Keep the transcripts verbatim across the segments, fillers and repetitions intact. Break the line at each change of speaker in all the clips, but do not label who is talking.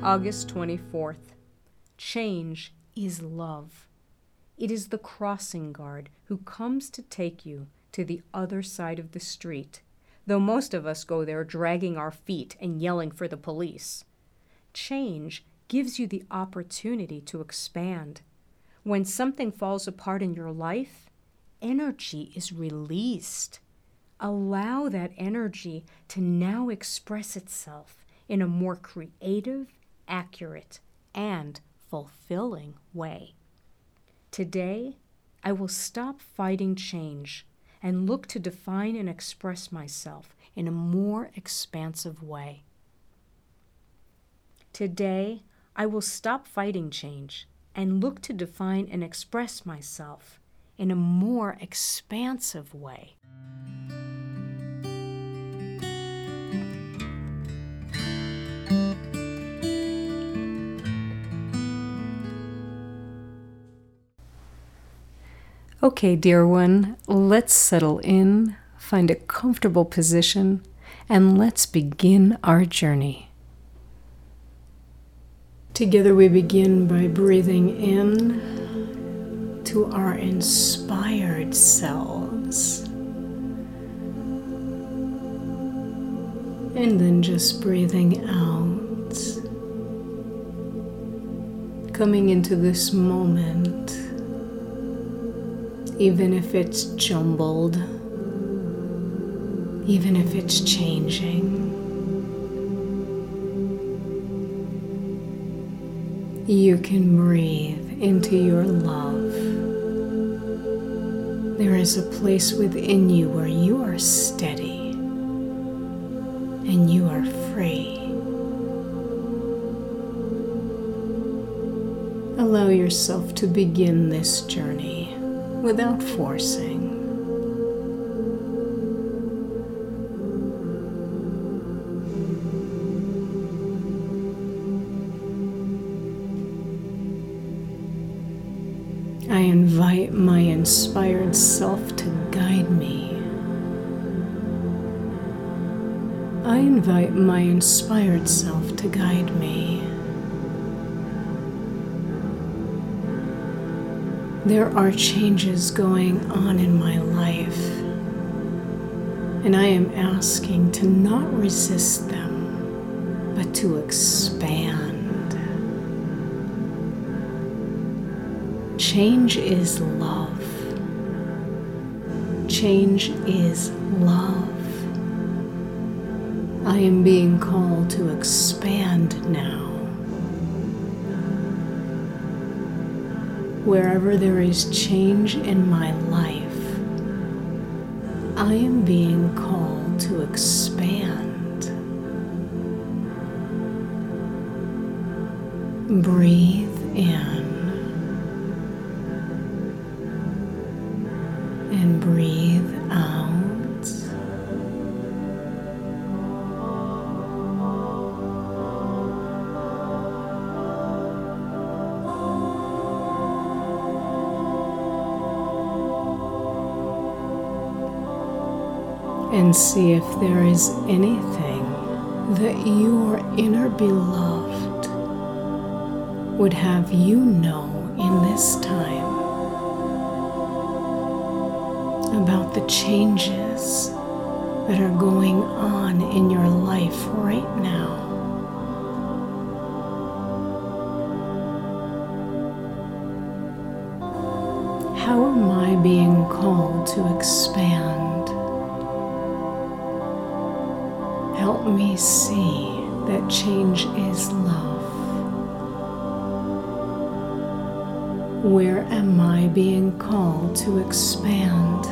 August twenty-fourth. Change is love. It is the crossing guard who comes to take you to the other side of the street, though most of us go there dragging our feet and yelling for the police. Change gives you the opportunity to expand. When something falls apart in your life, energy is released. Allow that energy to now express itself in a more creative, accurate, and fulfilling way. Today, I will stop fighting change and look to define and express myself in a more expansive way. Today, I will stop fighting change and look to define and express myself in a more expansive way. Okay, dear one, let's settle in, find a comfortable position, and let's begin our journey. Together we begin by breathing in to our inspired selves. And then just breathing out, coming into this moment. Even if it's jumbled, even if it's changing, you can breathe into your love. There is a place within you where you are steady and you are free. Allow yourself to begin this journey without forcing. I invite my inspired self to guide me. I invite my inspired self to guide me. There are changes going on in my life, and I am asking to not resist them, but to expand. Change is love. Change is love. I am being called to expand now. Wherever there is change in my life, I am being called to expand. Breathe in and breathe out. And see if there is anything that your inner beloved would have you know in this time about the changes that are going on in your life right now. How am I being called to expand? Help me see that change is love. Where am I being called to expand?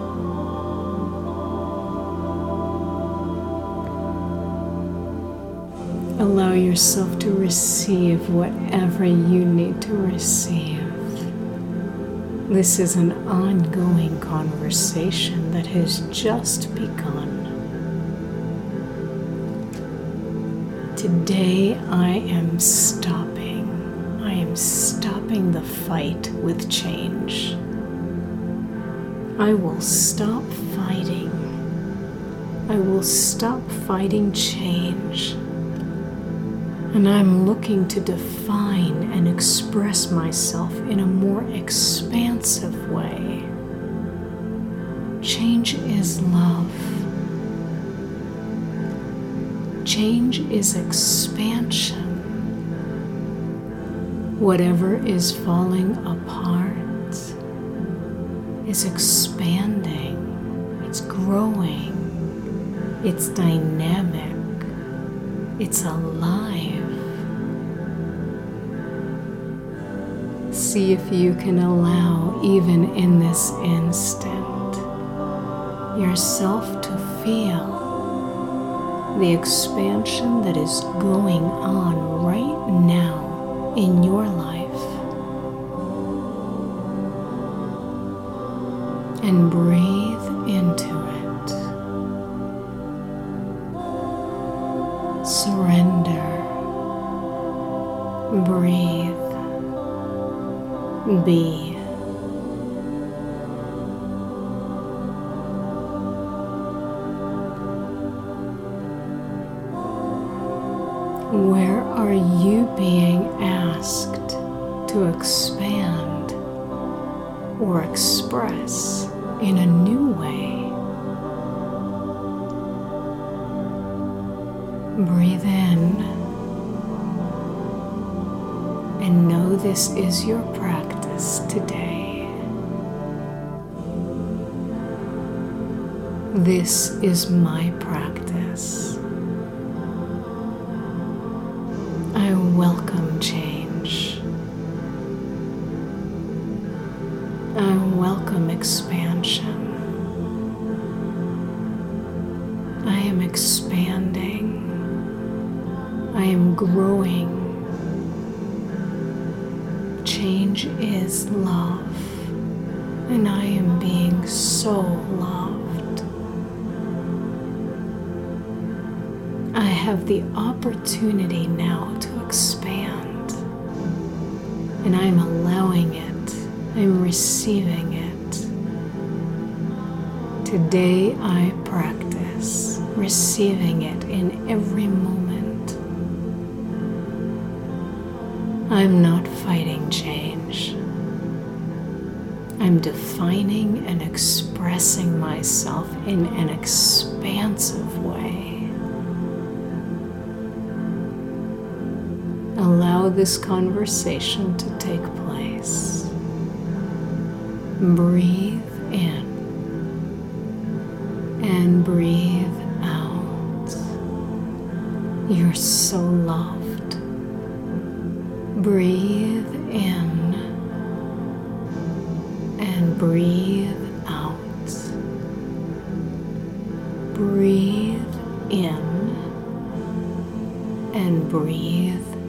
Allow yourself to receive whatever you need to receive. This is an ongoing conversation that has just begun. Today I am stopping. I am stopping the fight with change. I will stop fighting. I will stop fighting change. And I'm looking to define and express myself in a more expansive way. Change is love. Change is expansion. Whatever is falling apart is expanding, it's growing, it's dynamic, it's alive. See if you can allow, even in this instant, yourself to feel the expansion that is going on right now in your life. And breathe into it. Surrender. Breathe. Be. Where are you being asked to expand or express in a new way? Breathe in and know this is your practice today. This is my practice. I welcome change. I welcome expansion. I am expanding. I am growing. Change is love, and I am being so loved. I have the opportunity now to expand, and I'm allowing it. I'm receiving it. Today I practice receiving it in every moment. I'm not fighting change. I'm defining and expressing myself in an expansive way. Allow this conversation to take place. Breathe in and breathe out. You're so loved. Breathe in and breathe out. Breathe in and breathe